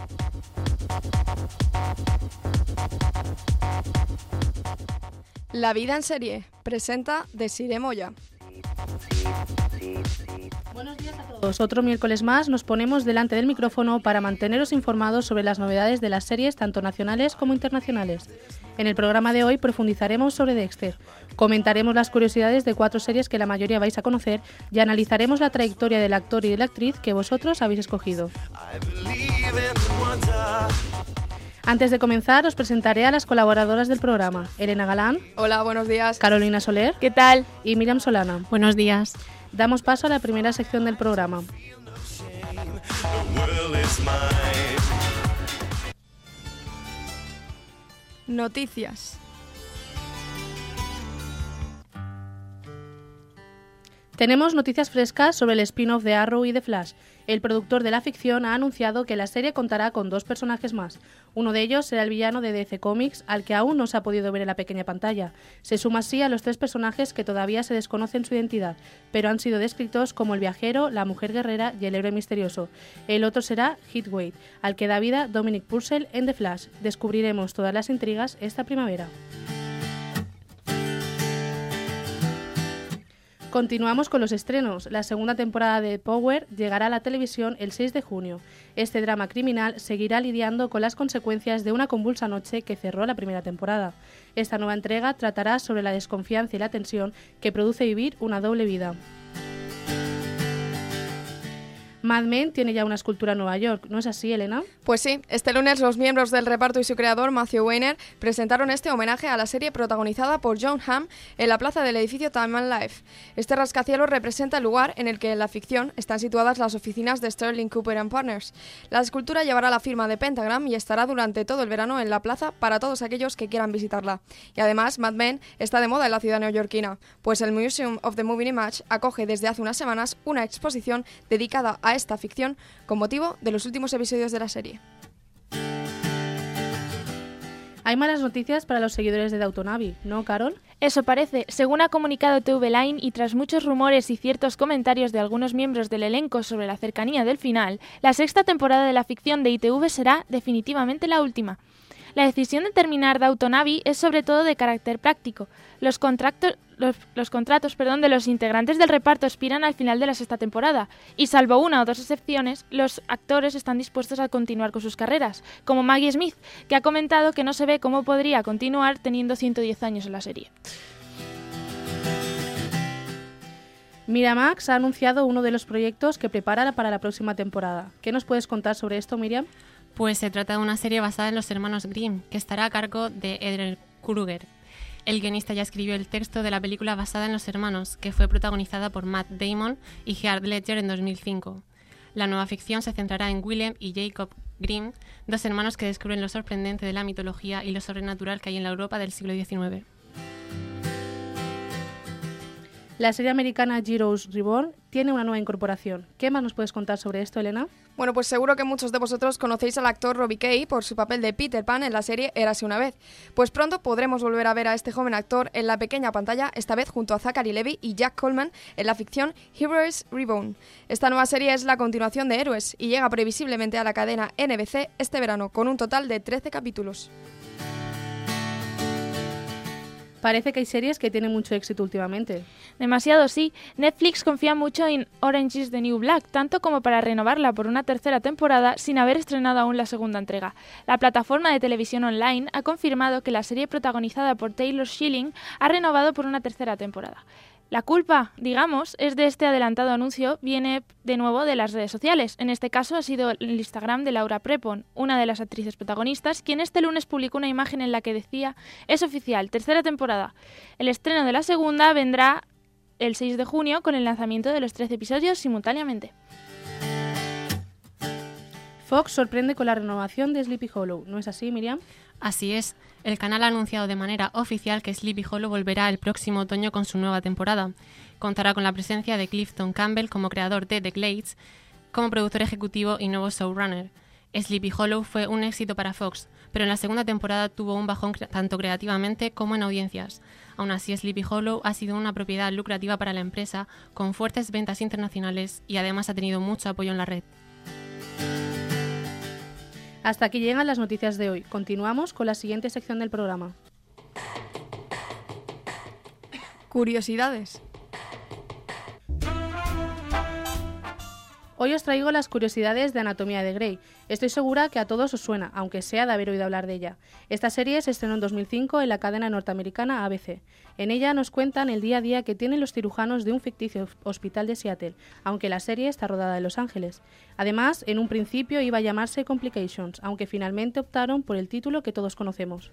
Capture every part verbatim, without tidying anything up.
La vida en serie presenta Desiree Moya. Buenos días a todos. Otro miércoles más nos ponemos delante del micrófono para manteneros informados sobre las novedades de las series tanto nacionales como internacionales. En el programa de hoy profundizaremos sobre Dexter, comentaremos las curiosidades de cuatro series que la mayoría vais a conocer y analizaremos la trayectoria del actor y de la actriz que vosotros habéis escogido. Antes de comenzar, os presentaré a las colaboradoras del programa. Elena Galán. Hola, buenos días. Carolina Soler. ¿Qué tal? Y Miriam Solana. Buenos días. Damos paso a la primera sección del programa. Noticias. Tenemos noticias frescas sobre el spin-off de Arrow y de Flash. El productor de la ficción ha anunciado que la serie contará con dos personajes más. Uno de ellos será el villano de D C Comics, al que aún no se ha podido ver en la pequeña pantalla. Se suma así a los tres personajes que todavía se desconocen su identidad, pero han sido descritos como el viajero, la mujer guerrera y el héroe misterioso. El otro será Heatwave, al que da vida Dominic Purcell en The Flash. Descubriremos todas las intrigas esta primavera. Continuamos con los estrenos. La segunda temporada de Power llegará a la televisión el seis de junio. Este drama criminal seguirá lidiando con las consecuencias de una convulsa noche que cerró la primera temporada. Esta nueva entrega tratará sobre la desconfianza y la tensión que produce vivir una doble vida. Mad Men tiene ya una escultura en Nueva York, ¿no es así, Elena? Pues sí, este lunes los miembros del reparto y su creador, Matthew Weiner, presentaron este homenaje a la serie protagonizada por Jon Hamm en la plaza del edificio Time and Life. Este rascacielos representa el lugar en el que en la ficción están situadas las oficinas de Sterling Cooper and Partners. La escultura llevará la firma de Pentagram y estará durante todo el verano en la plaza para todos aquellos que quieran visitarla. Y además, Mad Men está de moda en la ciudad neoyorquina, pues el Museum of the Moving Image acoge desde hace unas semanas una exposición dedicada a esta ficción con motivo de los últimos episodios de la serie. Hay malas noticias para los seguidores de Downton Abbey, ¿no, Carol? Eso parece. Según ha comunicado T V Line y tras muchos rumores y ciertos comentarios de algunos miembros del elenco sobre la cercanía del final, la sexta temporada de la ficción de I T V será definitivamente la última. La decisión de terminar Downton Abbey es sobre todo de carácter práctico. Los, contractos, los, los contratos perdón, de los integrantes del reparto expiran al final de la sexta temporada y, salvo una o dos excepciones, los actores están dispuestos a continuar con sus carreras, como Maggie Smith, que ha comentado que no se ve cómo podría continuar teniendo ciento diez años en la serie. Miramax ha anunciado uno de los proyectos que prepara para la próxima temporada. ¿Qué nos puedes contar sobre esto, Miriam? Pues se trata de una serie basada en los hermanos Grimm, que estará a cargo de Edgar Kruger. El guionista ya escribió el texto de la película basada en los hermanos, que fue protagonizada por Matt Damon y Heath Ledger en dos mil cinco. La nueva ficción se centrará en Willem y Jacob Grimm, dos hermanos que descubren lo sorprendente de la mitología y lo sobrenatural que hay en la Europa del siglo diecinueve. La serie americana Heroes Reborn tiene una nueva incorporación. ¿Qué más nos puedes contar sobre esto, Elena? Bueno, pues seguro que muchos de vosotros conocéis al actor Robbie Kay por su papel de Peter Pan en la serie Érase una vez. Pues pronto podremos volver a ver a este joven actor en la pequeña pantalla, esta vez junto a Zachary Levi y Jack Coleman en la ficción Heroes Reborn. Esta nueva serie es la continuación de Héroes y llega previsiblemente a la cadena N B C este verano, con un total de trece capítulos. Parece que hay series que tienen mucho éxito últimamente. Demasiado, sí. Netflix confía mucho en Orange is the New Black, tanto como para renovarla por una tercera temporada sin haber estrenado aún la segunda entrega. La plataforma de televisión online ha confirmado que la serie protagonizada por Taylor Schilling ha renovado por una tercera temporada. La culpa, digamos, es de este adelantado anuncio, viene de nuevo de las redes sociales. En este caso ha sido el Instagram de Laura Prepon, una de las actrices protagonistas, quien este lunes publicó una imagen en la que decía: es oficial, tercera temporada. El estreno de la segunda vendrá el seis de junio con el lanzamiento de los trece episodios simultáneamente. Fox sorprende con la renovación de Sleepy Hollow, ¿no es así, Miriam? Así es. El canal ha anunciado de manera oficial que Sleepy Hollow volverá el próximo otoño con su nueva temporada. Contará con la presencia de Clifton Campbell como creador de The Glades, como productor ejecutivo y nuevo showrunner. Sleepy Hollow fue un éxito para Fox, pero en la segunda temporada tuvo un bajón cre- tanto creativamente como en audiencias. Aún así, Sleepy Hollow ha sido una propiedad lucrativa para la empresa, con fuertes ventas internacionales y además ha tenido mucho apoyo en la red. Hasta aquí llegan las noticias de hoy. Continuamos con la siguiente sección del programa. Curiosidades. Hoy os traigo las curiosidades de Anatomía de Grey. Estoy segura que a todos os suena, aunque sea de haber oído hablar de ella. Esta serie se estrenó en dos mil cinco en la cadena norteamericana A B C. En ella nos cuentan el día a día que tienen los cirujanos de un ficticio hospital de Seattle, aunque la serie está rodada en Los Ángeles. Además, en un principio iba a llamarse Complications, aunque finalmente optaron por el título que todos conocemos.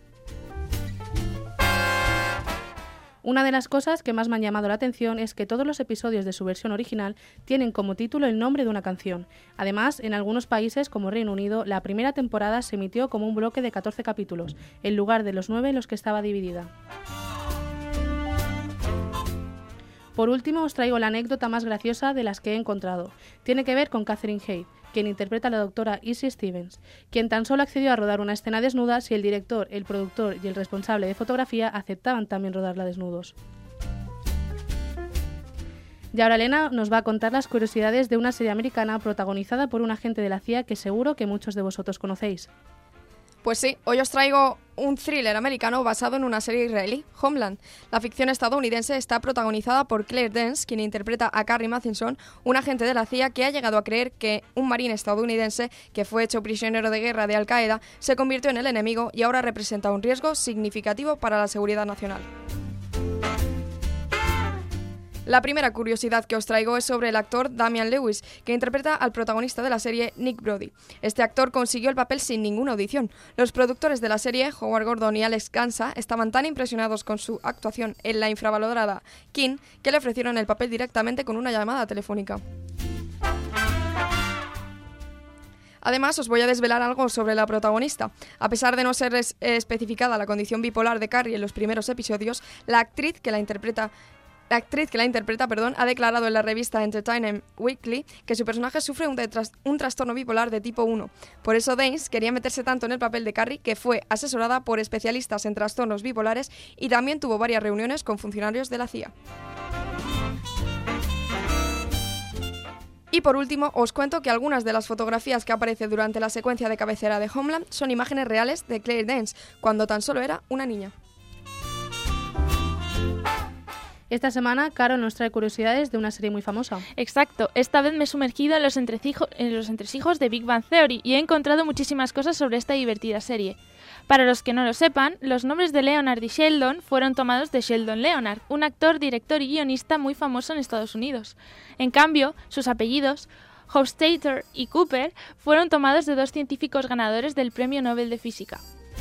Una de las cosas que más me han llamado la atención es que todos los episodios de su versión original tienen como título el nombre de una canción. Además, en algunos países, como Reino Unido, la primera temporada se emitió como un bloque de catorce capítulos, en lugar de los nueve en los que estaba dividida. Por último, os traigo la anécdota más graciosa de las que he encontrado. Tiene que ver con Catherine Haight, quien interpreta a la doctora Izzie Stevens, quien tan solo accedió a rodar una escena desnuda si el director, el productor y el responsable de fotografía aceptaban también rodarla desnudos. Y ahora Elena nos va a contar las curiosidades de una serie americana protagonizada por un agente de la C I A que seguro que muchos de vosotros conocéis. Pues sí, hoy os traigo un thriller americano basado en una serie israelí, Homeland. La ficción estadounidense está protagonizada por Claire Danes, quien interpreta a Carrie Mathison, un agente de la C I A que ha llegado a creer que un marín estadounidense que fue hecho prisionero de guerra de Al-Qaeda se convirtió en el enemigo y ahora representa un riesgo significativo para la seguridad nacional. La primera curiosidad que os traigo es sobre el actor Damian Lewis, que interpreta al protagonista de la serie, Nick Brody. Este actor consiguió el papel sin ninguna audición. Los productores de la serie, Howard Gordon y Alex Gansa, estaban tan impresionados con su actuación en la infravalorada King que le ofrecieron el papel directamente con una llamada telefónica. Además, os voy a desvelar algo sobre la protagonista. A pesar de no ser es- especificada la condición bipolar de Carrie en los primeros episodios, la actriz que la interpreta La actriz que la interpreta perdón, ha declarado en la revista Entertainment Weekly que su personaje sufre un, detras- un trastorno bipolar de tipo uno. Por eso Danes quería meterse tanto en el papel de Carrie que fue asesorada por especialistas en trastornos bipolares y también tuvo varias reuniones con funcionarios de la C I A. Y por último, os cuento que algunas de las fotografías que aparecen durante la secuencia de cabecera de Homeland son imágenes reales de Claire Danes, cuando tan solo era una niña. Esta semana, Caro nos trae curiosidades de una serie muy famosa. Exacto, esta vez me he sumergido en los, entrecijo- en los entresijos de Big Bang Theory y he encontrado muchísimas cosas sobre esta divertida serie. Para los que no lo sepan, los nombres de Leonard y Sheldon fueron tomados de Sheldon Leonard, un actor, director y guionista muy famoso en Estados Unidos. En cambio, sus apellidos, Hofstadter y Cooper, fueron tomados de dos científicos ganadores del Premio Nobel de Física.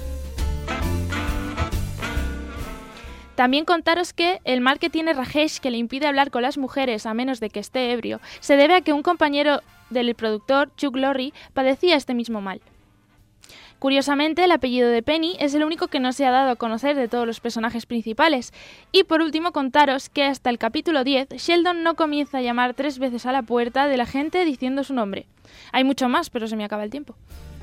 También contaros que el mal que tiene Rajesh, que le impide hablar con las mujeres a menos de que esté ebrio, se debe a que un compañero del productor, Chuck Lorre, padecía este mismo mal. Curiosamente, el apellido de Penny es el único que no se ha dado a conocer de todos los personajes principales. Y por último contaros que hasta el capítulo diez, Sheldon no comienza a llamar tres veces a la puerta de la gente diciendo su nombre. Hay mucho más, pero se me acaba el tiempo.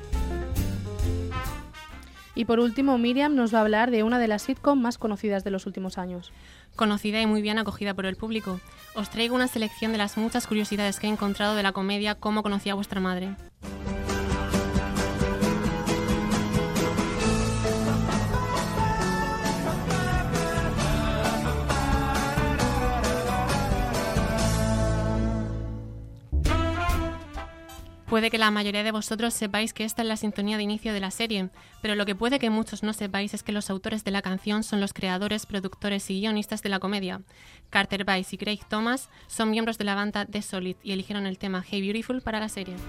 Y por último, Miriam nos va a hablar de una de las sitcom más conocidas de los últimos años. Conocida y muy bien acogida por el público, os traigo una selección de las muchas curiosidades que he encontrado de la comedia Cómo conocí a vuestra madre. Puede que la mayoría de vosotros sepáis que esta es la sintonía de inicio de la serie, pero lo que puede que muchos no sepáis es que los autores de la canción son los creadores, productores y guionistas de la comedia. Carter Weiss y Craig Thomas son miembros de la banda The Solid y eligieron el tema Hey Beautiful para la serie.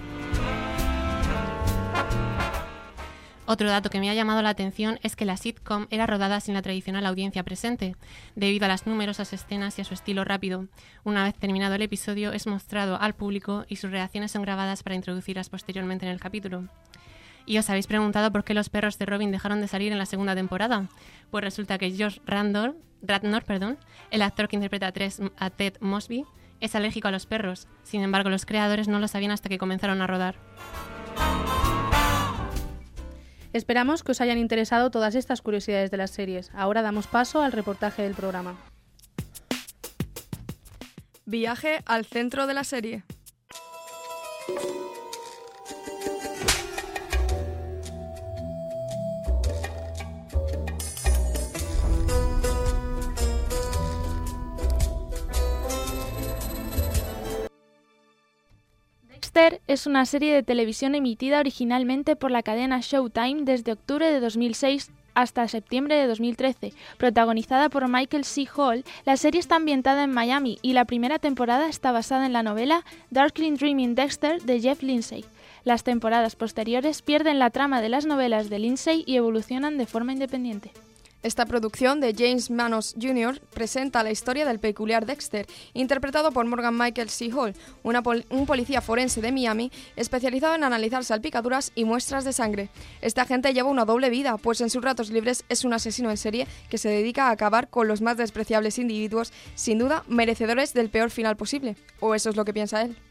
Otro dato que me ha llamado la atención es que la sitcom era rodada sin la tradicional audiencia presente, debido a las numerosas escenas y a su estilo rápido. Una vez terminado el episodio es mostrado al público y sus reacciones son grabadas para introducirlas posteriormente en el capítulo. ¿Y os habéis preguntado por qué los perros de Robin dejaron de salir en la segunda temporada? Pues resulta que Josh Radnor, Radnor, perdón, el actor que interpreta a, Tres, a Ted Mosby, es alérgico a los perros. Sin embargo, los creadores no lo sabían hasta que comenzaron a rodar. Esperamos que os hayan interesado todas estas curiosidades de las series. Ahora damos paso al reportaje del programa. Viaje al centro de la serie. Dexter es una serie de televisión emitida originalmente por la cadena Showtime desde octubre de dos mil seis hasta septiembre de dos mil trece. Protagonizada por Michael C. Hall, la serie está ambientada en Miami y la primera temporada está basada en la novela Darkly Dreaming Dexter de Jeff Lindsay. Las temporadas posteriores pierden la trama de las novelas de Lindsay y evolucionan de forma independiente. Esta producción de James Manos junior presenta la historia del peculiar Dexter, interpretado por Morgan Michael C. Hall, una pol- un policía forense de Miami especializado en analizar salpicaduras y muestras de sangre. Este agente lleva una doble vida, pues en sus ratos libres es un asesino en serie que se dedica a acabar con los más despreciables individuos, sin duda merecedores del peor final posible. O eso es lo que piensa él.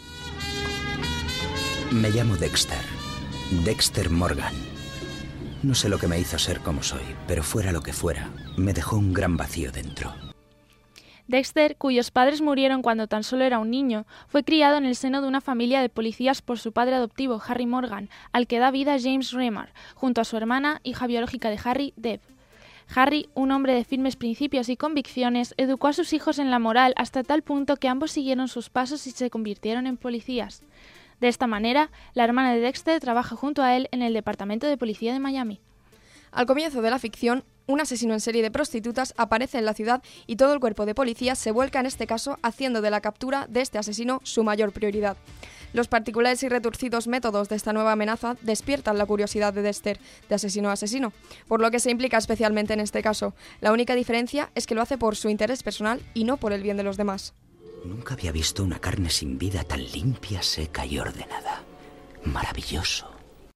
Me llamo Dexter. Dexter Morgan. No sé lo que me hizo ser como soy, pero fuera lo que fuera, me dejó un gran vacío dentro. Dexter, cuyos padres murieron cuando tan solo era un niño, fue criado en el seno de una familia de policías por su padre adoptivo, Harry Morgan, al que da vida James Remar, junto a su hermana, hija biológica de Harry, Deb. Harry, un hombre de firmes principios y convicciones, educó a sus hijos en la moral hasta tal punto que ambos siguieron sus pasos y se convirtieron en policías. De esta manera, la hermana de Dexter trabaja junto a él en el Departamento de Policía de Miami. Al comienzo de la ficción, un asesino en serie de prostitutas aparece en la ciudad y todo el cuerpo de policía se vuelca en este caso, haciendo de la captura de este asesino su mayor prioridad. Los particulares y retorcidos métodos de esta nueva amenaza despiertan la curiosidad de Dexter, de asesino a asesino, por lo que se implica especialmente en este caso. La única diferencia es que lo hace por su interés personal y no por el bien de los demás. Nunca había visto una carne sin vida tan limpia, seca y ordenada. Maravilloso.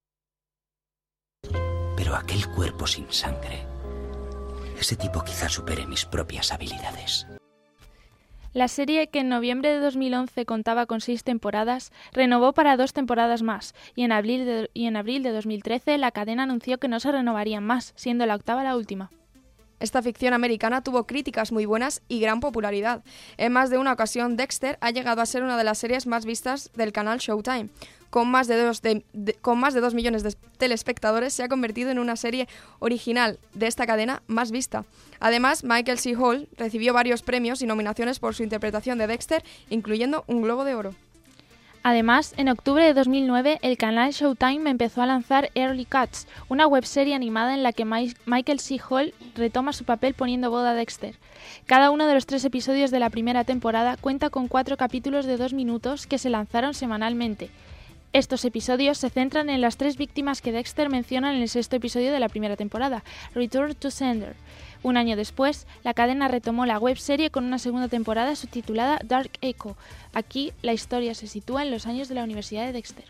Pero aquel cuerpo sin sangre... Ese tipo quizá supere mis propias habilidades. La serie, que en noviembre de dos mil once contaba con seis temporadas, renovó para dos temporadas más, y en abril de, y en abril de dos mil trece la cadena anunció que no se renovarían más, siendo la octava la última. Esta ficción americana tuvo críticas muy buenas y gran popularidad. En más de una ocasión, Dexter ha llegado a ser una de las series más vistas del canal Showtime. Con más de dos, de, de, con más de dos millones de telespectadores, se ha convertido en una serie original de esta cadena más vista. Además, Michael C. Hall recibió varios premios y nominaciones por su interpretación de Dexter, incluyendo un Globo de Oro. Además, en octubre de dos mil nueve, el canal Showtime empezó a lanzar Early Cuts, una webserie animada en la que My- Michael C. Hall retoma su papel poniendo voz a Dexter. Cada uno de los tres episodios de la primera temporada cuenta con cuatro capítulos de dos minutos que se lanzaron semanalmente. Estos episodios se centran en las tres víctimas que Dexter menciona en el sexto episodio de la primera temporada, Return to Sender. Un año después, la cadena retomó la webserie con una segunda temporada subtitulada Dark Echo. Aquí, la historia se sitúa en los años de la Universidad de Dexter.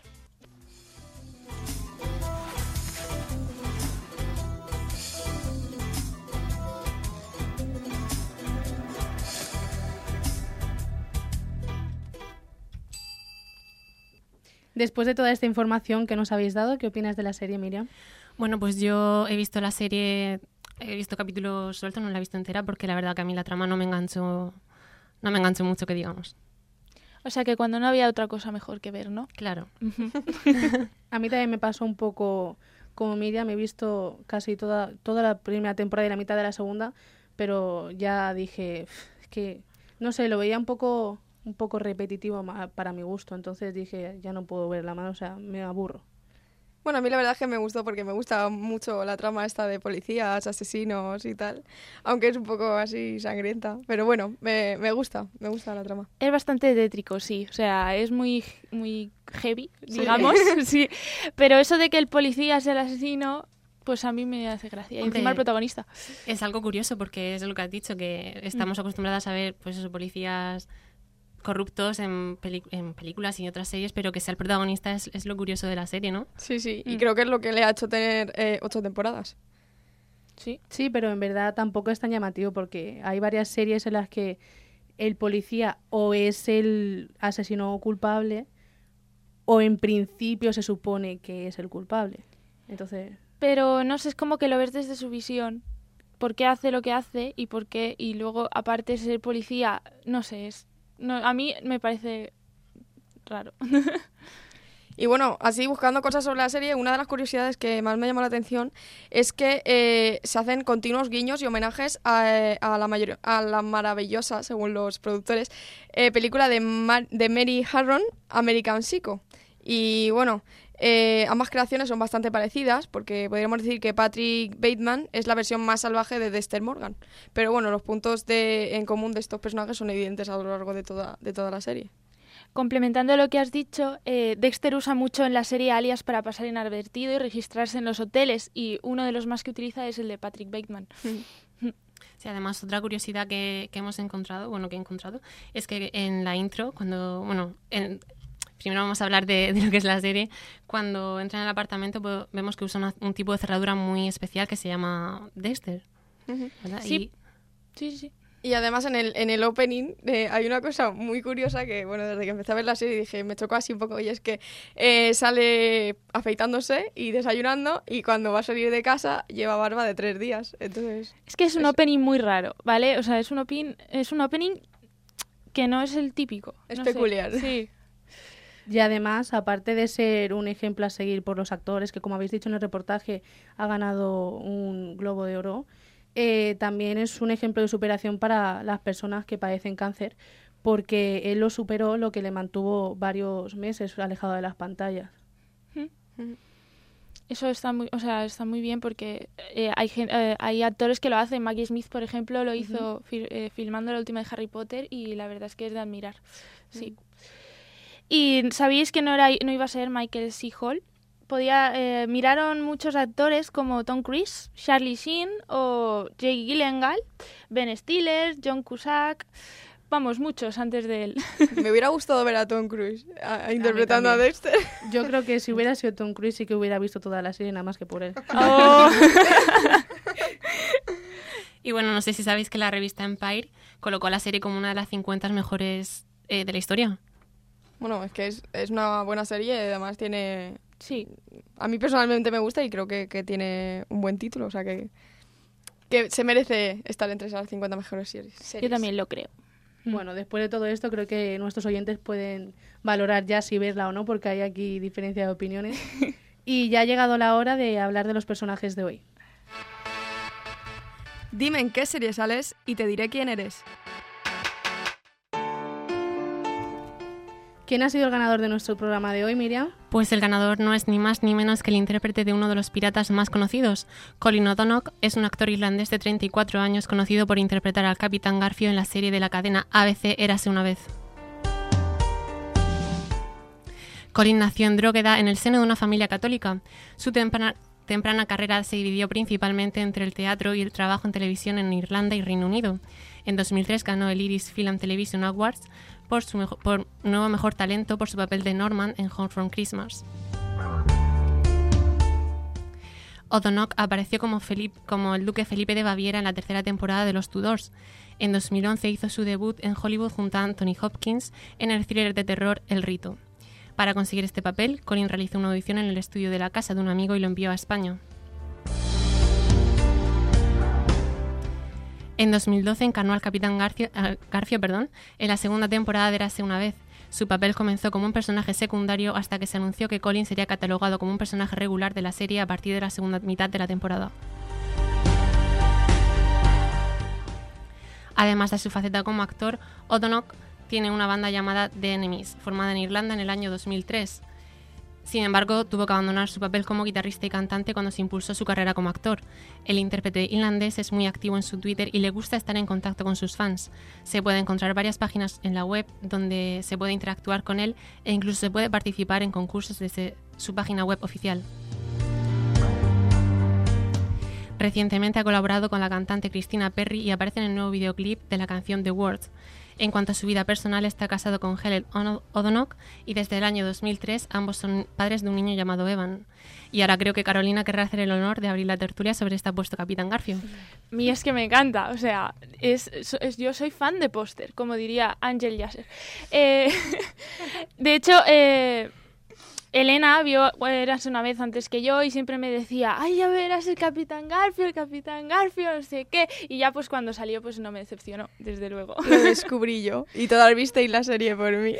Después de toda esta información que nos habéis dado, ¿qué opinas de la serie, Miriam? Bueno, pues yo he visto la serie, he visto capítulos sueltos, no la he visto entera porque la verdad que a mí la trama no me enganchó, no me enganchó mucho, que digamos. O sea que cuando no había otra cosa mejor que ver, ¿no? Claro. A mí también me pasó un poco como Miriam, he visto casi toda, toda la primera temporada y la mitad de la segunda, pero ya dije, es que, no sé, lo veía un poco... un poco repetitivo para mi gusto, entonces dije, ya no puedo ver la mano, o sea, me aburro. Bueno, a mí la verdad es que me gustó porque me gusta mucho la trama esta de policías, asesinos y tal, aunque es un poco así sangrienta, pero bueno, me, me gusta, me gusta la trama. Es bastante tétrico, sí, o sea, es muy, muy heavy, digamos, sí. sí, pero eso de que el policía sea el asesino... Pues a mí me hace gracia. Y Hombre, encima el protagonista. Es algo curioso porque es lo que has dicho, que estamos mm. acostumbradas a ver, pues esos policías corruptos en, peli- en películas y otras series, pero que sea el protagonista es, es lo curioso de la serie, ¿no? Sí, sí, y mm. creo que es lo que le ha hecho tener eh, ocho temporadas. Sí, sí, pero en verdad tampoco es tan llamativo porque hay varias series en las que el policía o es el asesino culpable o en principio se supone que es el culpable. Entonces... Pero no sé, es como que lo ves desde su visión. ¿Por qué hace lo que hace? Y por qué, y luego, aparte de ser policía, no sé, es, no, a mí me parece raro. Y bueno, así buscando cosas sobre la serie, una de las curiosidades que más me llamó la atención es que eh, se hacen continuos guiños y homenajes a, a, la, mayor, a la maravillosa, según los productores, eh, película de, Mar de Mary Harron, American Psycho. Y bueno, eh, ambas creaciones son bastante parecidas porque podríamos decir que Patrick Bateman es la versión más salvaje de Dexter Morgan. Pero bueno, los puntos de, en común de estos personajes son evidentes a lo largo de toda, de toda la serie. Complementando lo que has dicho, eh, Dexter usa mucho en la serie alias para pasar inadvertido y registrarse en los hoteles, y uno de los más que utiliza es el de Patrick Bateman. Sí, además, otra curiosidad que, que hemos encontrado, bueno, que he encontrado, es que en la intro, cuando, bueno, en, primero vamos a hablar de, de lo que es la serie, cuando entran en el apartamento pues, vemos que usa una, un tipo de cerradura muy especial que se llama Dexter, ¿verdad? Sí, Y, sí, sí. sí. Y además en el, en el opening eh, hay una cosa muy curiosa que, bueno, desde que empecé a ver la serie dije, me chocó así un poco, y es que eh, sale afeitándose y desayunando, y cuando va a salir de casa lleva barba de tres días. Entonces Es que es un es, opening muy raro, ¿vale? O sea, es un, open, es un opening que no es el típico. es no peculiar. sé. Sí. Y además, aparte de ser un ejemplo a seguir por los actores, que como habéis dicho en el reportaje, ha ganado un Globo de Oro, eh, también es un ejemplo de superación para las personas que padecen cáncer, porque él lo superó, lo que le mantuvo varios meses alejado de las pantallas. Eso está muy, o sea, está muy bien porque eh, hay, eh, hay actores que lo hacen. Maggie Smith, por ejemplo, lo hizo uh-huh. fi eh, filmando la última de Harry Potter, y la verdad es que es de admirar. Sí. Uh-huh. ¿Y sabíais que no, era, no iba a ser Michael C. Hall? Podía, eh, miraron muchos actores como Tom Cruise, Charlie Sheen o Jake Gyllenhaal, Ben Stiller, John Cusack, vamos, muchos antes de él. Me hubiera gustado ver a Tom Cruise a, a interpretando a, a Dexter. Yo creo que si hubiera sido Tom Cruise sí que hubiera visto toda la serie, nada más que por él. Oh. Y bueno, no sé si sabéis que la revista Empire colocó a la serie como una de las cincuenta mejores eh, de la historia. Bueno, es que es, es una buena serie, además tiene... Sí. A mí personalmente me gusta y creo que, que tiene un buen título, o sea que, que se merece estar entre esas cincuenta mejores series. Yo también lo creo. Bueno, después de todo esto creo que nuestros oyentes pueden valorar ya si verla o no, porque hay aquí diferencia de opiniones. Y ya ha llegado la hora de hablar de los personajes de hoy. Dime en qué serie sales y te diré quién eres. ¿Quién ha sido el ganador de nuestro programa de hoy, Miriam? Pues el ganador no es ni más ni menos que el intérprete de uno de los piratas más conocidos. Colin O'Donoghue es un actor irlandés de treinta y cuatro años conocido por interpretar al Capitán Garfio en la serie de la cadena A B C Érase una vez. Colin nació en Drogheda en el seno de una familia católica. Su temprana, temprana carrera se dividió principalmente entre el teatro y el trabajo en televisión en Irlanda y Reino Unido. En dos mil tres ganó el Irish Film Television Awards por su mejor, por nuevo mejor talento por su papel de Norman en Home from Christmas. O'Donoghue apareció como, Felipe, como el duque Felipe de Baviera en la tercera temporada de Los Tudors. En dos mil once hizo su debut en Hollywood junto a Anthony Hopkins en el thriller de terror El Rito. Para conseguir este papel, Colin realizó una audición en el estudio de la casa de un amigo y lo envió a España. En dos mil doce encarnó al Capitán Garfio, uh, Garfio perdón, en la segunda temporada de Érase una vez. Su papel comenzó como un personaje secundario hasta que se anunció que Colin sería catalogado como un personaje regular de la serie a partir de la segunda mitad de la temporada. Además de su faceta como actor, O'Donoghue tiene una banda llamada The Enemies, formada en Irlanda en el año dos mil tres. Sin embargo, tuvo que abandonar su papel como guitarrista y cantante cuando se impulsó su carrera como actor. El intérprete irlandés es muy activo en su Twitter y le gusta estar en contacto con sus fans. Se puede encontrar varias páginas en la web donde se puede interactuar con él e incluso se puede participar en concursos desde su página web oficial. Recientemente ha colaborado con la cantante Christina Perri y aparece en el nuevo videoclip de la canción The Word. En cuanto a su vida personal, está casado con Helen O'Donoghue y desde el año dos mil tres ambos son padres de un niño llamado Evan. Y ahora creo que Carolina querrá hacer el honor de abrir la tertulia sobre este apuesto Capitán Garfio. A mí es que me encanta, o sea, es, es, yo soy fan de póster, como diría Ángel Yasser. Eh, de hecho, eh, Elena vio Érase una vez antes que yo y siempre me decía, ay, ya verás el Capitán Garfio, el Capitán Garfio, no sé qué. Y ya pues cuando salió pues no me decepcionó, desde luego. Lo descubrí yo. Y todas visteis la serie por mí.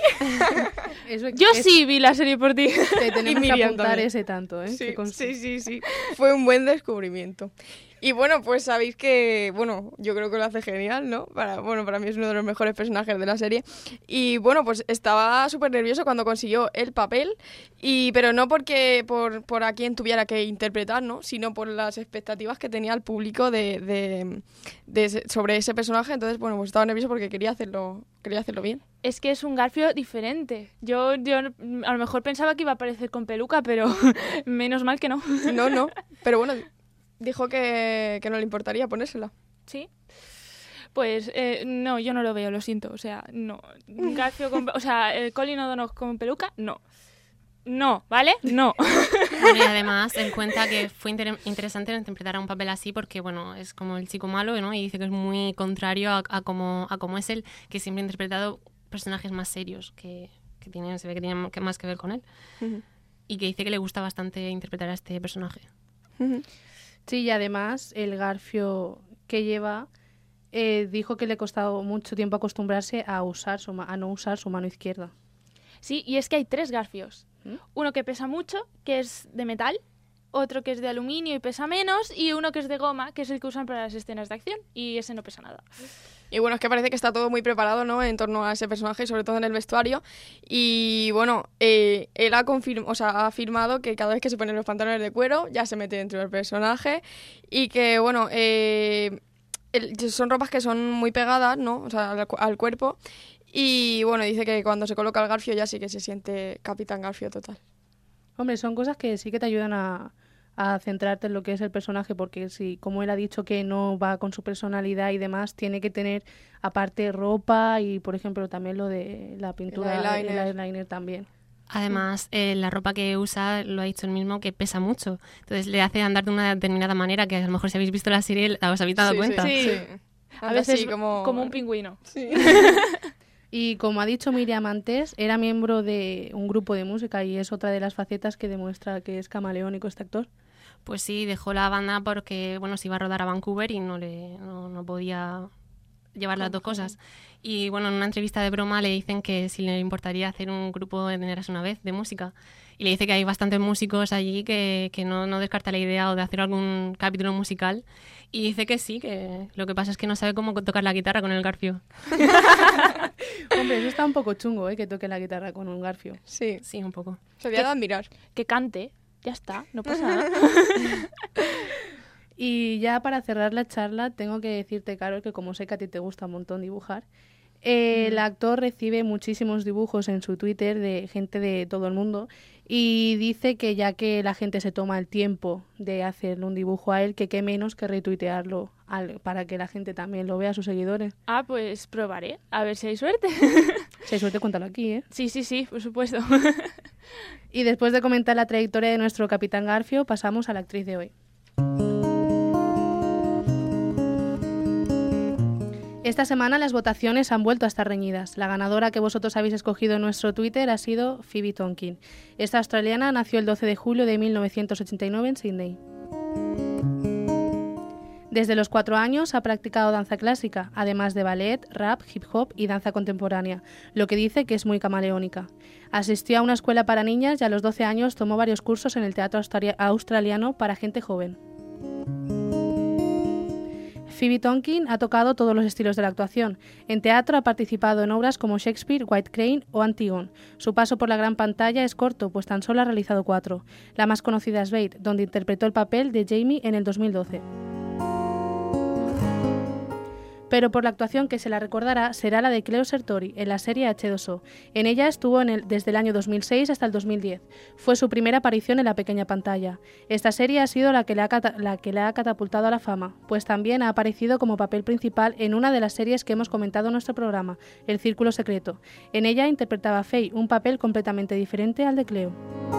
Eso Yo es- sí vi la serie por ti. Te tenemos Y que Miriam apuntar también. ese tanto, ¿eh? Sí, Que conste. sí, sí, sí. Fue un buen descubrimiento. Y bueno, pues sabéis que, bueno, yo creo que lo hace genial, ¿no? Para, bueno, para mí es uno de los mejores personajes de la serie. Y bueno, pues estaba súper nervioso cuando consiguió el papel, y pero no porque por, por a quién tuviera que interpretar, ¿no? Sino por las expectativas que tenía el público de, de, de ese- sobre ese personaje. Entonces, bueno, pues estaba nervioso porque quería hacerlo, quería hacerlo bien. Es que es un Garfio diferente. Yo, yo a lo mejor pensaba que iba a aparecer con peluca, pero menos mal que no. No, no. Pero bueno, dijo que, que no le importaría ponérsela. ¿Sí? Pues eh, no, yo no lo veo, lo siento. O sea, no. Garfio con... O sea, el Colin O'Donnell con peluca, no. No, ¿vale? No. Bueno, y además, él cuenta que fue inter- interesante interpretar a un papel así porque, bueno, es como el chico malo, ¿no? Y dice que es muy contrario a, a, cómo, a cómo es él, que siempre ha interpretado personajes más serios, que, que tienen, se ve que tienen que- más que ver con él. Ujú. Y que dice que le gusta bastante interpretar a este personaje. Ujú. Sí, y además el Garfio que lleva eh, dijo que le ha costado mucho tiempo acostumbrarse a, usar su ma- a no usar su mano izquierda. Sí, y es que hay tres Garfios. ¿Mm? Uno que pesa mucho, que es de metal, otro que es de aluminio y pesa menos, y uno que es de goma, que es el que usan para las escenas de acción, y ese no pesa nada. Y bueno, es que parece que está todo muy preparado, ¿no? En torno a ese personaje y sobre todo en el vestuario. Y bueno, eh, él ha, confirm o sea, ha afirmado que cada vez que se pone los pantalones de cuero ya se mete dentro del personaje y que, bueno, eh, el- son ropas que son muy pegadas, ¿no? O sea, al, cu- al cuerpo. Y bueno, dice que cuando se coloca el Garfio ya sí que se siente Capitán Garfio total. Hombre, son cosas que sí que te ayudan a, a centrarte en lo que es el personaje, porque si, como él ha dicho que no va con su personalidad y demás, tiene que tener aparte ropa y, por ejemplo, también lo de la pintura, el eyeliner. eyeliner también. Además, eh, la ropa que usa, lo ha dicho él mismo, que pesa mucho. Entonces le hace andar de una determinada manera que a lo mejor si habéis visto la serie os habéis dado Sí, cuenta. Sí, Sí. sí. A Anda veces así como... como un pingüino. Sí. Y como ha dicho Miriam antes, era miembro de un grupo de música y es otra de las facetas que demuestra que es camaleónico este actor. Pues sí, dejó la banda porque, bueno, se iba a rodar a Vancouver y no, le, no, no podía llevar las dos cosas. Y bueno, en una entrevista de broma le dicen que si le importaría hacer un grupo de Érase una vez de música. Y le dice que hay bastantes músicos allí que, que no, no descarta la idea o de hacer algún capítulo musical. Y dice que sí, que lo que pasa es que no sabe cómo tocar la guitarra con el Garfio. Hombre, eso está un poco chungo, ¿eh? Que toque la guitarra con un Garfio. Sí, Sí, un poco. sería de admirar. Que cante, ya está, no pasa nada. Y ya para cerrar la charla, tengo que decirte, Carol, que como sé que a ti te gusta un montón dibujar, eh, el actor recibe muchísimos dibujos en su Twitter de gente de todo el mundo y dice que ya que la gente se toma el tiempo de hacerle un dibujo a él, que qué menos que retuitearlo al- para que la gente también lo vea, a sus seguidores. Ah, pues probaré, a ver si hay suerte. Si hay suerte, cuéntalo aquí, ¿eh? Sí, sí, sí, por supuesto. Y después de comentar la trayectoria de nuestro Capitán Garfio, pasamos a la actriz de hoy. Esta semana las votaciones han vuelto a estar reñidas. La ganadora que vosotros habéis escogido en nuestro Twitter ha sido Phoebe Tonkin. Esta australiana nació el doce de julio de mil novecientos ochenta y nueve en Sydney. Desde los cuatro años ha practicado danza clásica, además de ballet, rap, hip hop y danza contemporánea, lo que dice que es muy camaleónica. Asistió a una escuela para niñas y a los doce años tomó varios cursos en el teatro australia- australiano para gente joven. Phoebe Tonkin ha tocado todos los estilos de la actuación. En teatro ha participado en obras como Shakespeare, White Crane o Antigone. Su paso por la gran pantalla es corto, pues tan solo ha realizado cuatro. La más conocida es Bait, donde interpretó el papel de Jamie en el dos mil doce. Pero por la actuación que se la recordará será la de Cleo Sertori en la serie hache dos o. En ella estuvo en el, desde el año dos mil seis hasta el dos mil diez. Fue su primera aparición en la pequeña pantalla. Esta serie ha sido la que, le ha cata- la que le ha catapultado a la fama, pues también ha aparecido como papel principal en una de las series que hemos comentado en nuestro programa, El Círculo Secreto. En ella interpretaba a Faye, un papel completamente diferente al de Cleo.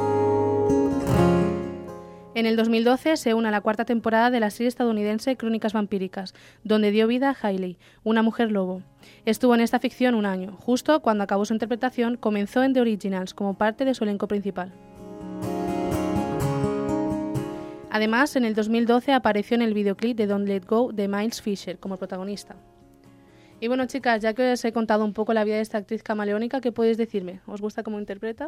En el dos mil doce se une a la cuarta temporada de la serie estadounidense Crónicas Vampíricas, donde dio vida a Hailey, una mujer lobo. Estuvo en esta ficción un año. Justo cuando acabó su interpretación, comenzó en The Originals como parte de su elenco principal. Además, en el dos mil doce apareció en el videoclip de Don't Let Go de Miles Fisher como protagonista. Y bueno, chicas, ya que os he contado un poco la vida de esta actriz camaleónica, ¿qué podéis decirme? ¿Os gusta cómo interpreta?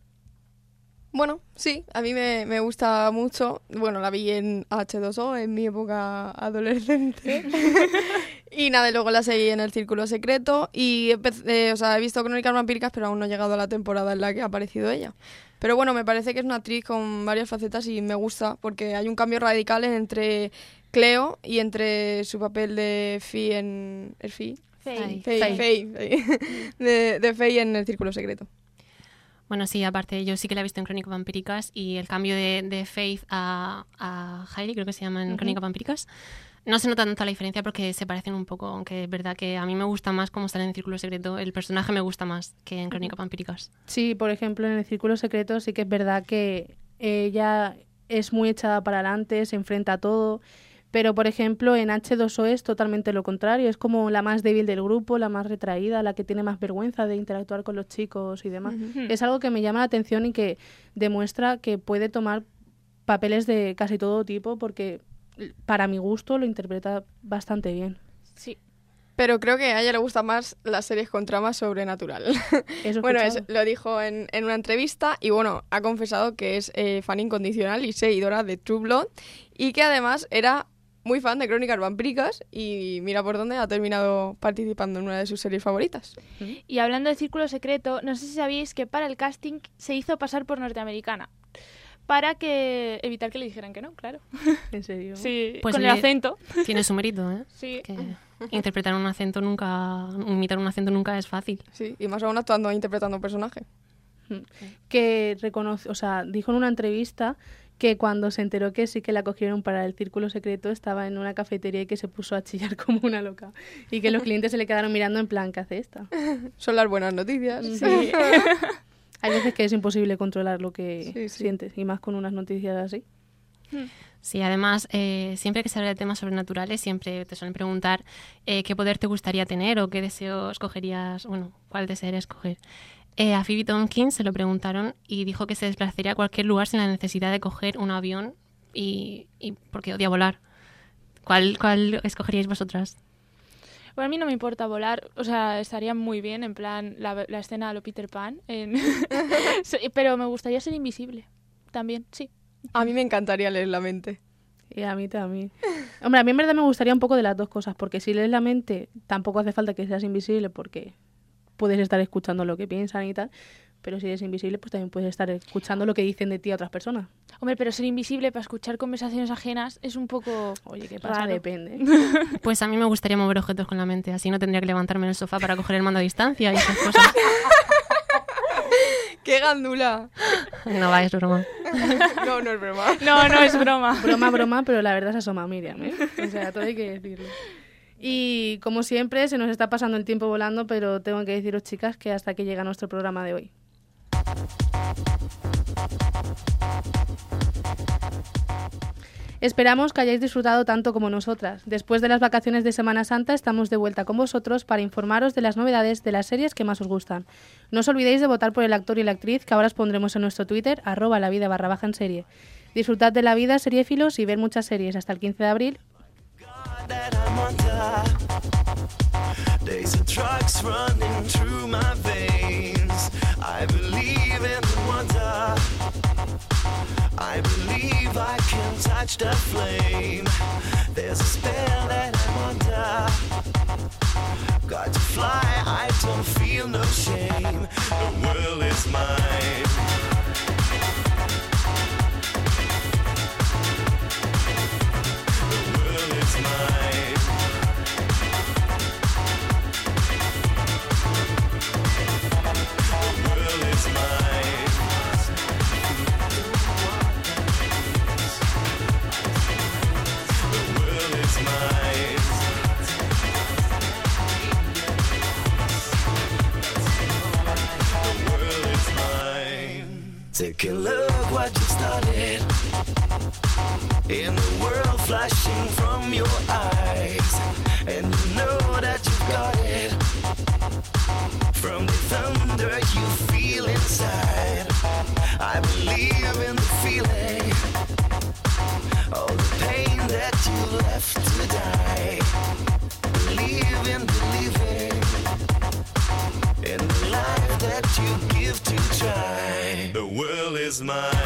Bueno, sí, a mí me, me gusta mucho. Bueno, la vi en hache dos o en mi época adolescente. Y nada, y luego la seguí en El Círculo Secreto. Y empecé, o sea, he visto Crónicas Vampíricas, pero aún no he llegado a la temporada en la que ha aparecido ella. Pero bueno, me parece que es una actriz con varias facetas y me gusta, porque hay un cambio radical entre Cleo y entre su papel de Fi en... ¿Es Fi? Faye. Faye, Faye. Faye, Faye. De, de Faye en El Círculo Secreto. Bueno, sí, aparte yo sí que la he visto en Crónicas Vampíricas y el cambio de, de Faith a, a Hailey, creo que se llama en Ujú. Crónicas Vampíricas, no se nota tanto la diferencia porque se parecen un poco, aunque es verdad que a mí me gusta más cómo sale en Círculo Secreto, el personaje me gusta más que en Crónicas Vampíricas. Sí, por ejemplo, en El Círculo Secreto sí que es verdad que ella es muy echada para adelante, se enfrenta a todo, pero por ejemplo en hache dos o es totalmente lo contrario, es como la más débil del grupo, la más retraída, la que tiene más vergüenza de interactuar con los chicos y demás. Ujú. Es algo que me llama la atención y que demuestra que puede tomar papeles de casi todo tipo porque para mi gusto lo interpreta bastante bien. Sí. Pero creo que a ella le gustan más las series con trama sobrenatural. Eso he Bueno, escuchado. eso lo dijo en, en una entrevista y bueno, ha confesado que es eh, fan incondicional y seguidora de True Blood y que además era muy fan de Crónicas Vampíricas y mira por dónde ha terminado participando en una de sus series favoritas. Y hablando de Círculo Secreto, no sé si sabíais que para el casting se hizo pasar por norteamericana. Para que evitar que le dijeran que no, claro. En serio. Sí, Pues con le- el acento. Tiene su mérito, ¿eh? Sí. Que interpretar un acento nunca, imitar un acento nunca es fácil. Sí, y más aún actuando e interpretando un personaje. Que reconoce, o sea, dijo en una entrevista que cuando se enteró que sí que la cogieron para El Círculo Secreto estaba en una cafetería y que se puso a chillar como una loca y que los clientes se le quedaron mirando en plan, ¿qué hace esta? Son las buenas noticias. Sí. Hay veces que es imposible controlar lo que Sí, sí. sientes y más con unas noticias así. Sí, además, eh, siempre que se habla de temas sobrenaturales, siempre te suelen preguntar eh, qué poder te gustaría tener o qué deseo escogerías, bueno, cuál desearías escoger. Eh, a Phoebe Tompkins se lo preguntaron y dijo que se desplazaría a cualquier lugar sin la necesidad de coger un avión y, y porque odia volar. ¿Cuál, cuál escogeríais vosotras? Bueno, a mí no me importa volar, o sea, estaría muy bien, en plan, la, la escena a lo Peter Pan, en- Sí, pero me gustaría ser invisible, también, sí. A mí me encantaría leer la mente. Y a mí también. Hombre, a mí en verdad me gustaría un poco de las dos cosas, porque si lees la mente tampoco hace falta que seas invisible porque puedes estar escuchando lo que piensan y tal, pero si eres invisible pues también puedes estar escuchando lo que dicen de ti a otras personas. Hombre, pero ser invisible para escuchar conversaciones ajenas es un poco... Oye, ¿qué pasa? Raro. Depende. Pues a mí me gustaría mover objetos con la mente, así no tendría que levantarme en el sofá para coger el mando a distancia y esas cosas. ¡Qué gandula! No va, es broma. No, no es broma. No, no, es broma. Broma, broma, pero la verdad se asoma Miriam, ¿eh? O sea, todo hay que decirlo. Y como siempre, se nos está pasando el tiempo volando, pero tengo que deciros, chicas, que hasta aquí llega nuestro programa de hoy. Esperamos que hayáis disfrutado tanto como nosotras. Después de las vacaciones de Semana Santa estamos de vuelta con vosotros para informaros de las novedades de las series que más os gustan. No os olvidéis de votar por el actor y la actriz que ahora os pondremos en nuestro Twitter, arroba la vida barra baja en serie. Disfrutad de la vida, seriéfilos, y ver muchas series. Hasta el quince de abril. That I'm under. Days of drugs running through my veins. I believe in the wonder. I believe I can touch the flame. There's a spell that I'm under. Got to fly, I don't feel no shame. The world is mine. The world is mine. The world is mine. The world is mine. The world is mine. Take a look what you started. In the world flashing from your eyes, and you know that you got it. From the thunder you feel inside, I believe in the feeling. left to die. Believing, believing in the life that you give to try. The world is mine.